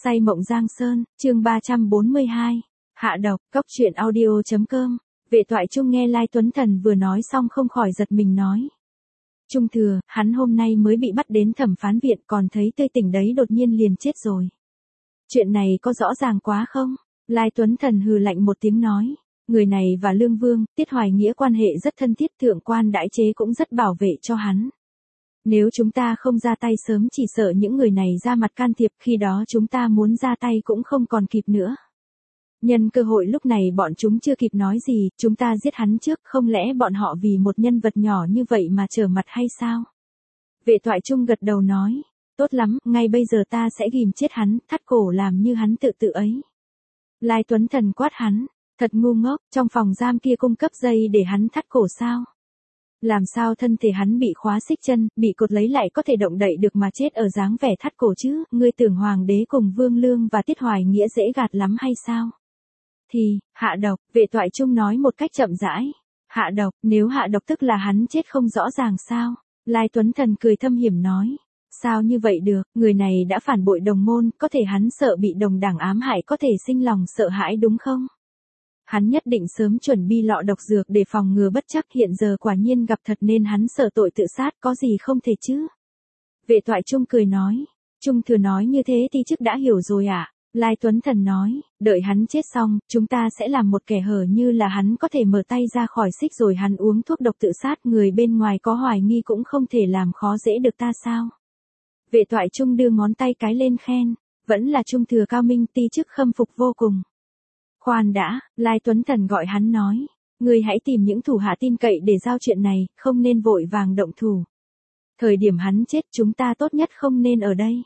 Say mộng Giang Sơn, chương 342. Hạ độc, cốc truyện audio.com. Vệ Toại Trung nghe Lai Tuấn Thần vừa nói xong không khỏi giật mình nói. Trung thừa, hắn hôm nay mới bị bắt đến thẩm phán viện còn thấy tươi tỉnh đấy đột nhiên liền chết rồi. Chuyện này có rõ ràng quá không? Lai Tuấn Thần hừ lạnh một tiếng nói. Người này và Lương Vương, Tiết Hoài Nghĩa quan hệ rất thân thiết, thượng quan đãi chế cũng rất bảo vệ cho hắn. Nếu chúng ta không ra tay sớm chỉ sợ những người này ra mặt can thiệp, khi đó chúng ta muốn ra tay cũng không còn kịp nữa. Nhân cơ hội lúc này bọn chúng chưa kịp nói gì, chúng ta giết hắn trước, không lẽ bọn họ vì một nhân vật nhỏ như vậy mà trở mặt hay sao? Vệ Toại Trung gật đầu nói, tốt lắm, ngay bây giờ ta sẽ ghim chết hắn, thắt cổ làm như hắn tự tử ấy. Lai Tuấn Thần quát hắn, thật ngu ngốc, trong phòng giam kia cung cấp dây để hắn thắt cổ sao? Làm sao thân thể hắn bị khóa xích chân, bị cột lấy lại có thể động đậy được mà chết ở dáng vẻ thắt cổ chứ? Ngươi tưởng hoàng đế cùng Vương Lương và Tiết Hoài Nghĩa dễ gạt lắm hay sao? Thì, hạ độc, Vệ Toại Trung nói một cách chậm rãi. Hạ độc, nếu hạ độc tức là hắn chết không rõ ràng sao? Lai Tuấn Thần cười thâm hiểm nói. Sao như vậy được, người này đã phản bội đồng môn, có thể hắn sợ bị đồng đảng ám hại, có thể sinh lòng sợ hãi đúng không? Hắn nhất định sớm chuẩn bị lọ độc dược để phòng ngừa bất trắc, hiện giờ quả nhiên gặp thật nên hắn sợ tội tự sát, có gì không thể chứ? Vệ Toại Trung cười nói. Trung thừa nói như thế thì chức đã hiểu rồi ạ. Lai Tuấn Thần nói, đợi hắn chết xong, chúng ta sẽ làm một kẻ hở như là hắn có thể mở tay ra khỏi xích rồi hắn uống thuốc độc tự sát, người bên ngoài có hoài nghi cũng không thể làm khó dễ được ta sao? Vệ Toại Trung đưa ngón tay cái lên khen, vẫn là Trung thừa cao minh, ti chức khâm phục vô cùng. Khoan đã, Lai Tuấn Thần gọi hắn nói, người hãy tìm những thủ hạ tin cậy để giao chuyện này, không nên vội vàng động thủ. Thời điểm hắn chết chúng ta tốt nhất không nên ở đây.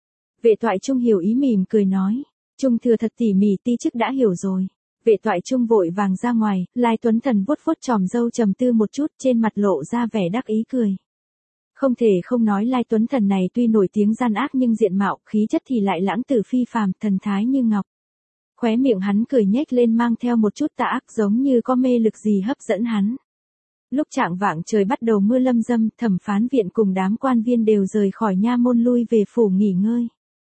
Vệ Toại Trung hiểu ý mỉm cười nói, Trung thừa thật tỉ mỉ, ti chức đã hiểu rồi. Vệ Toại Trung vội vàng ra ngoài, Lai Tuấn Thần vuốt vuốt chòm râu trầm tư một chút, trên mặt lộ ra vẻ đắc ý cười. Không thể không nói Lai Tuấn Thần này tuy nổi tiếng gian ác nhưng diện mạo, khí chất thì lại lãng tử phi phàm, thần thái như ngọc. Khóe miệng hắn cười nhếch lên mang theo một chút tà ác giống như có mê lực gì hấp dẫn hắn. Lúc chạng vạng trời bắt đầu mưa lâm dâm, thẩm phán viện cùng đám quan viên đều rời khỏi nha môn lui về phủ nghỉ ngơi.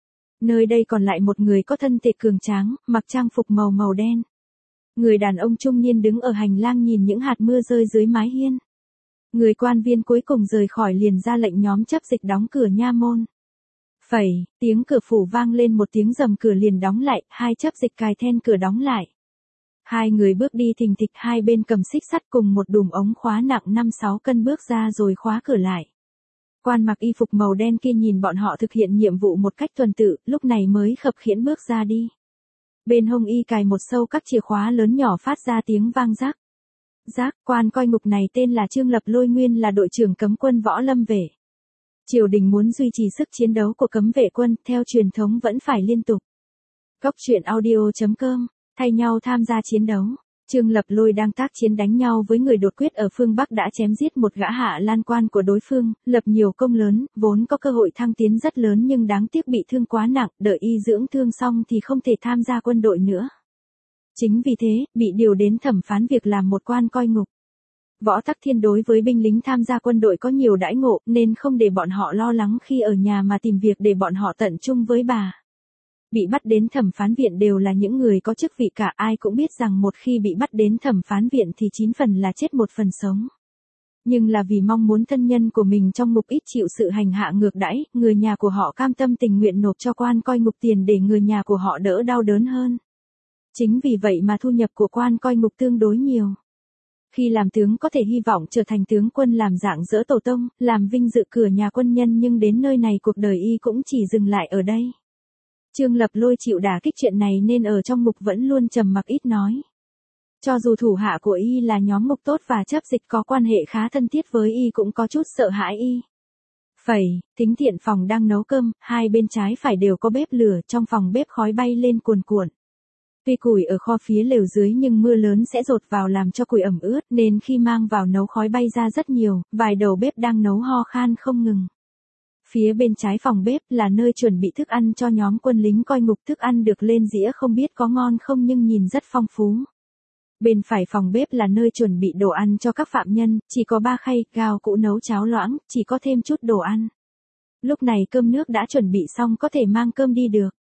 Nơi đây còn lại một người có thân thể cường tráng, mặc trang phục màu đen. Người đàn ông trung niên đứng ở hành lang nhìn những hạt mưa rơi dưới mái hiên. Người quan viên cuối cùng rời khỏi liền ra lệnh nhóm chấp dịch đóng cửa nha môn. Phẩy, tiếng cửa phủ vang lên một tiếng rầm, cửa liền đóng lại, hai chấp dịch cài then cửa đóng lại. Hai người bước đi thình thịch, hai bên cầm xích sắt cùng một đùm ống khóa nặng 5-6 cân bước ra rồi khóa cửa lại. Quan mặc y phục màu đen kia nhìn bọn họ thực hiện nhiệm vụ một cách tuần tự, lúc này mới khập khiễng bước ra đi. Bên hông y cài một sâu các chìa khóa lớn nhỏ phát ra tiếng vang rác. Rác, quan coi ngục này tên là Trương Lập Lôi, nguyên là đội trưởng cấm quân võ lâm vệ. Triều đình muốn duy trì sức chiến đấu của cấm vệ quân, theo truyền thống vẫn phải liên tục. Cốc truyện audio.com, thay nhau tham gia chiến đấu. Trương Lập Lôi đang tác chiến đánh nhau với người đột quyết ở phương Bắc, đã chém giết một gã hạ lan quan của đối phương, lập nhiều công lớn, vốn có cơ hội thăng tiến rất lớn nhưng đáng tiếc bị thương quá nặng, đợi y dưỡng thương xong thì không thể tham gia quân đội nữa. Chính vì thế, bị điều đến thẩm phán việc làm một quan coi ngục. Võ Tắc Thiên đối với binh lính tham gia quân đội có nhiều đãi ngộ nên không để bọn họ lo lắng khi ở nhà mà tìm việc để bọn họ tận trung với bà. Bị bắt đến thẩm phán viện đều là những người có chức vị cả, ai cũng biết rằng một khi bị bắt đến thẩm phán viện thì 9 phần là chết 1 phần sống. Nhưng là vì mong muốn thân nhân của mình trong ngục ít chịu sự hành hạ ngược đãi, người nhà của họ cam tâm tình nguyện nộp cho quan coi ngục tiền để người nhà của họ đỡ đau đớn hơn. Chính vì vậy mà thu nhập của quan coi ngục tương đối nhiều. Khi làm tướng có thể hy vọng trở thành tướng quân làm dạng dỡ tổ tông, làm vinh dự cửa nhà quân nhân, nhưng đến nơi này cuộc đời y cũng chỉ dừng lại ở đây. Trương Lập Lôi chịu đả kích chuyện này nên ở trong ngục vẫn luôn trầm mặc ít nói. Cho dù thủ hạ của y là nhóm ngục tốt và chấp dịch có quan hệ khá thân thiết với y cũng có chút sợ hãi y. Phẩy, Thính Thiện phòng đang nấu cơm, hai bên trái phải đều có bếp lửa, trong phòng bếp khói bay lên cuồn cuộn. Tuy củi ở kho phía lều dưới nhưng mưa lớn sẽ dột vào làm cho củi ẩm ướt nên khi mang vào nấu khói bay ra rất nhiều, vài đầu bếp đang nấu ho khan không ngừng. Phía bên trái phòng bếp là nơi chuẩn bị thức ăn cho nhóm quân lính coi ngục, thức ăn được lên dĩa không biết có ngon không nhưng nhìn rất phong phú. Bên phải phòng bếp là nơi chuẩn bị đồ ăn cho các phạm nhân, chỉ có 3 khay, gao cũ nấu cháo loãng, chỉ có thêm chút đồ ăn. Lúc này cơm nước đã chuẩn bị xong có thể mang cơm đi được.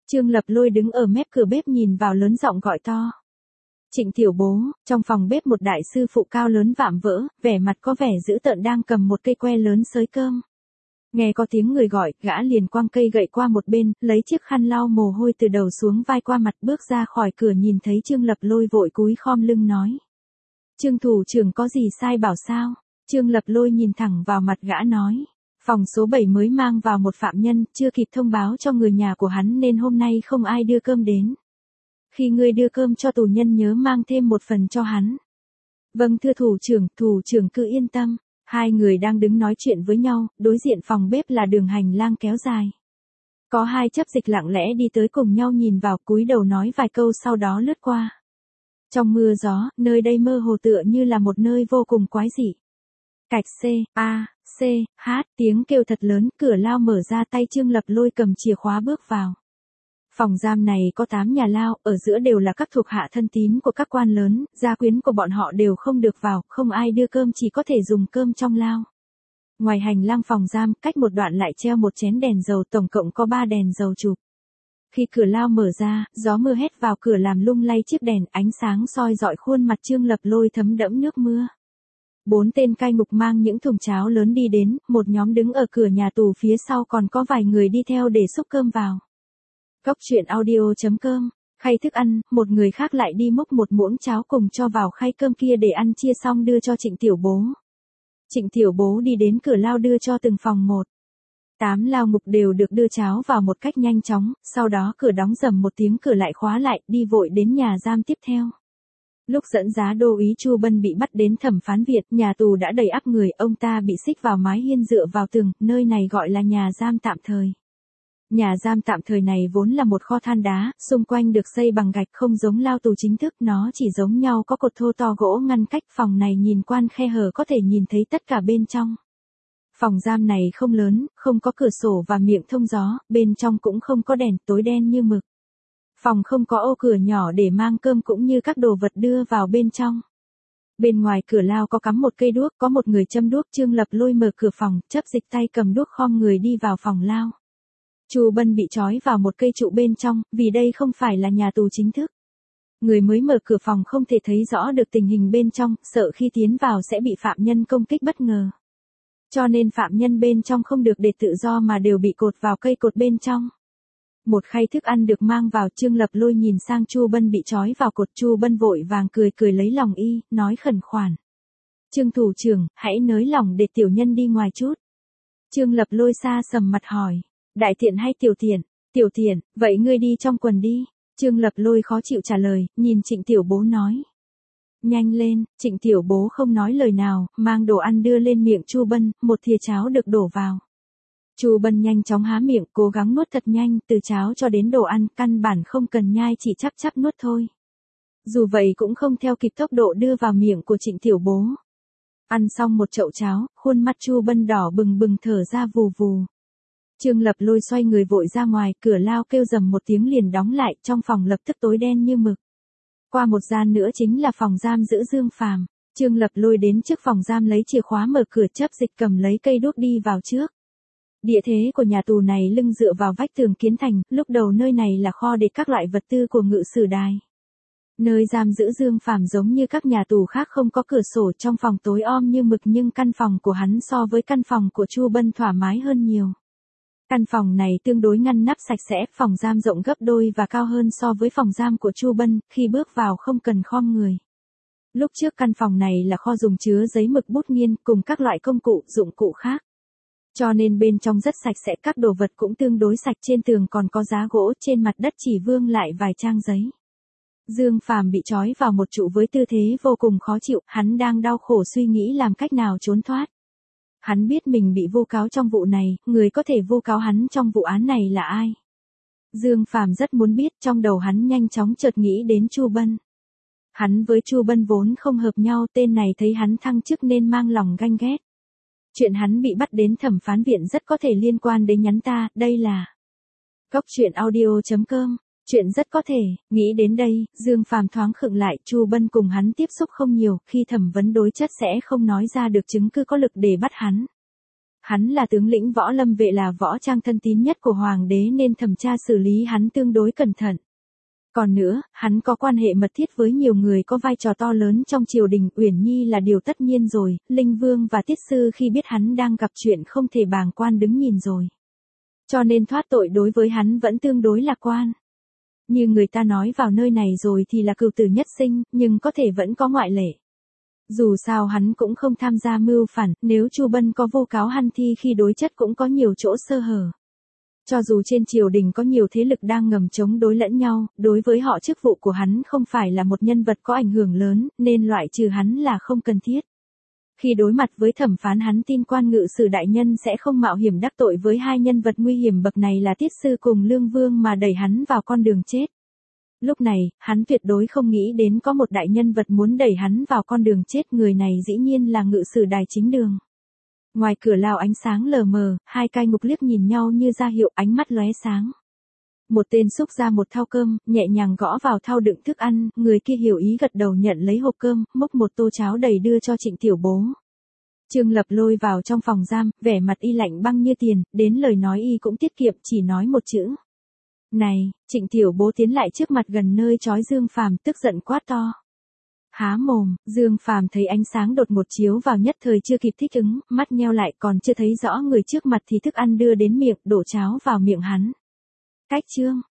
Trương Lập Lôi đứng ở mép cửa bếp nhìn vào lớn giọng gọi to. Trịnh tiểu bố, trong phòng bếp một đại sư phụ cao lớn vạm vỡ, vẻ mặt có vẻ dữ tợn đang cầm một cây que lớn xới cơm. Nghe có tiếng người gọi, gã liền quăng cây gậy qua một bên, lấy chiếc khăn lau mồ hôi từ đầu xuống vai qua mặt bước ra khỏi cửa nhìn thấy Trương Lập Lôi vội cúi khom lưng nói. Trương thủ trưởng có gì sai bảo sao? Trương Lập Lôi nhìn thẳng vào mặt gã nói. Phòng số 7 mới mang vào một phạm nhân, chưa kịp thông báo cho người nhà của hắn nên hôm nay không ai đưa cơm đến. Khi ngươi đưa cơm cho tù nhân nhớ mang thêm một phần cho hắn. Vâng thưa thủ trưởng cứ yên tâm. Hai người đang đứng nói chuyện với nhau, đối diện phòng bếp là đường hành lang kéo dài. Có hai chấp dịch lặng lẽ đi tới cùng nhau nhìn vào cúi đầu nói vài câu sau đó lướt qua. Trong mưa gió, nơi đây mơ hồ tựa như là một nơi vô cùng quái dị. Cạch C, tiếng kêu thật lớn, cửa lao mở ra tay Trương Lập Lôi cầm chìa khóa bước vào. Phòng giam này có 8 nhà lao, ở giữa đều là các thuộc hạ thân tín của các quan lớn, gia quyến của bọn họ đều không được vào, không ai đưa cơm chỉ có thể dùng cơm trong lao. Ngoài hành lang phòng giam, cách một đoạn lại treo một chén đèn dầu, tổng cộng có 3 đèn dầu chụp. Khi cửa lao mở ra, gió mưa hét vào cửa làm lung lay chiếc đèn, ánh sáng soi dọi khuôn mặt Trương Lập Lôi thấm đẫm nước mưa. 4 tên cai ngục mang những thùng cháo lớn đi đến, một nhóm đứng ở cửa nhà tù phía sau còn có vài người đi theo để xúc cơm vào. Cốc truyện audio.com, khay thức ăn, một người khác lại đi múc một muỗng cháo cùng cho vào khay cơm kia để ăn chia xong đưa cho Trịnh tiểu bố. Trịnh tiểu bố đi đến cửa lao đưa cho từng phòng một. 8 lao ngục đều được đưa cháo vào một cách nhanh chóng, sau đó cửa đóng rầm một tiếng cửa lại khóa lại, đi vội đến nhà giam tiếp theo. Lúc dẫn giá đô úy Chu Bân bị bắt đến thẩm phán viện, nhà tù đã đầy ắp người, ông ta bị xích vào mái hiên dựa vào tường, nơi này gọi là nhà giam tạm thời. Nhà giam tạm thời này vốn là một kho than đá, xung quanh được xây bằng gạch không giống lao tù chính thức, nó chỉ giống nhau có cột thô to gỗ ngăn cách, phòng này nhìn quan khe hở có thể nhìn thấy tất cả bên trong. Phòng giam này không lớn, không có cửa sổ và miệng thông gió, bên trong cũng không có đèn, tối đen như mực. Phòng không có ô cửa nhỏ để mang cơm cũng như các đồ vật đưa vào bên trong. Bên ngoài cửa lao có cắm một cây đuốc, có một người châm đuốc. Trương Lập Lôi mở cửa phòng, chấp dịch tay cầm đuốc khom người đi vào phòng lao. Chu Bân bị trói vào một cây trụ bên trong, vì đây không phải là nhà tù chính thức. Người mới mở cửa phòng không thể thấy rõ được tình hình bên trong, sợ khi tiến vào sẽ bị phạm nhân công kích bất ngờ. Cho nên phạm nhân bên trong không được để tự do mà đều bị cột vào cây cột bên trong. Một khay thức ăn được mang vào, Trương Lập Lôi nhìn sang Chu Bân bị trói vào cột. Chu Bân vội vàng cười lấy lòng y, nói khẩn khoản. Trương thủ trưởng, hãy nới lòng để tiểu nhân đi ngoài chút. Trương Lập Lôi xa sầm mặt hỏi. Đại tiện hay tiểu tiện? Tiểu tiện, vậy ngươi đi trong quần đi. Trương Lập Lôi khó chịu trả lời, nhìn Trịnh tiểu bố nói. Nhanh lên, Trịnh tiểu bố không nói lời nào, mang đồ ăn đưa lên miệng Chu Bân, một thìa cháo được đổ vào. Chu Bân nhanh chóng há miệng, cố gắng nuốt thật nhanh, từ cháo cho đến đồ ăn, căn bản không cần nhai, chỉ chắp nuốt thôi. Dù vậy cũng không theo kịp tốc độ đưa vào miệng của Trịnh tiểu bố. Ăn xong một chậu cháo, khuôn mặt Chu Bân đỏ bừng thở ra vù vù. Trương Lập Lôi xoay người vội ra ngoài, cửa lao kêu rầm một tiếng liền đóng lại, trong phòng lập tức tối đen như mực. Qua một gian nữa chính là phòng giam giữ Dương Phàm. Trương Lập Lôi đến trước phòng giam lấy chìa khóa mở cửa, chấp dịch cầm lấy cây đuốc đi vào trước. Địa thế của nhà tù này lưng dựa vào vách tường kiến thành, lúc đầu nơi này là kho để các loại vật tư của ngự sử đài. Nơi giam giữ Dương Phàm giống như các nhà tù khác không có cửa sổ, trong phòng tối om như mực, nhưng căn phòng của hắn so với căn phòng của Chu Bân thoải mái hơn nhiều. Căn phòng này tương đối ngăn nắp sạch sẽ, phòng giam rộng gấp đôi và cao hơn so với phòng giam của Chu Bân, khi bước vào không cần khom người. Lúc trước căn phòng này là kho dùng chứa giấy mực bút nghiên cùng các loại công cụ, dụng cụ khác. Cho nên bên trong rất sạch sẽ, các đồ vật cũng tương đối sạch, trên tường còn có giá gỗ, trên mặt đất chỉ vương lại vài trang giấy. Dương Phàm bị trói vào một trụ với tư thế vô cùng khó chịu, hắn đang đau khổ suy nghĩ làm cách nào trốn thoát. Hắn biết mình bị vu cáo trong vụ này, người có thể vu cáo hắn trong vụ án này là ai. Dương Phàm rất muốn biết, trong đầu hắn nhanh chóng chợt nghĩ đến Chu Bân. Hắn với Chu Bân vốn không hợp nhau, tên này thấy hắn thăng chức nên mang lòng ganh ghét. Chuyện hắn bị bắt đến thẩm phán viện rất có thể liên quan đến nhắn ta, đây là Cốc truyện audio.com. Chuyện rất có thể, nghĩ đến đây, Dương Phàm thoáng khựng lại, Chu Bân cùng hắn tiếp xúc không nhiều, khi thẩm vấn đối chất sẽ không nói ra được chứng cứ có lực để bắt hắn. Hắn là tướng lĩnh võ lâm vệ, là võ trang thân tín nhất của hoàng đế nên thẩm tra xử lý hắn tương đối cẩn thận. Còn nữa, hắn có quan hệ mật thiết với nhiều người có vai trò to lớn trong triều đình, Uyển Nhi là điều tất nhiên rồi, Linh Vương và Tiết Sư khi biết hắn đang gặp chuyện không thể bàng quan đứng nhìn rồi. Cho nên thoát tội đối với hắn vẫn tương đối lạc quan. Như người ta nói vào nơi này rồi thì là cửu tử nhất sinh, nhưng có thể vẫn có ngoại lệ. Dù sao hắn cũng không tham gia mưu phản, nếu Chu Bân có vô cáo hắn thì khi đối chất cũng có nhiều chỗ sơ hở. Cho dù trên triều đình có nhiều thế lực đang ngầm chống đối lẫn nhau, đối với họ chức vụ của hắn không phải là một nhân vật có ảnh hưởng lớn, nên loại trừ hắn là không cần thiết. Khi đối mặt với thẩm phán, hắn tin quan ngự sử đại nhân sẽ không mạo hiểm đắc tội với hai nhân vật nguy hiểm bậc này là Tiết Sư cùng Lương Vương mà đẩy hắn vào con đường chết. Lúc này, hắn tuyệt đối không nghĩ đến có một đại nhân vật muốn đẩy hắn vào con đường chết, người này dĩ nhiên là ngự sử đài Chính Đường. Ngoài cửa lao ánh sáng lờ mờ, hai cai ngục liếc nhìn nhau như ra hiệu, ánh mắt lóe sáng. Một tên xúc ra một thau cơm, nhẹ nhàng gõ vào thau đựng thức ăn, người kia hiểu ý gật đầu nhận lấy hộp cơm, múc một tô cháo đầy đưa cho Trịnh Tiểu Bố. Trương Lập lôi vào trong phòng giam, vẻ mặt y lạnh băng như tiền, đến lời nói y cũng tiết kiệm, chỉ nói một chữ. Này, Trịnh Tiểu Bố tiến lại trước mặt gần nơi trói Dương Phàm, tức giận quát to. Há mồm, Dương Phàm thấy ánh sáng đột ngột chiếu vào nhất thời chưa kịp thích ứng, mắt nheo lại, còn chưa thấy rõ người trước mặt thì thức ăn đưa đến miệng, đổ cháo vào miệng hắn. Cách Trương,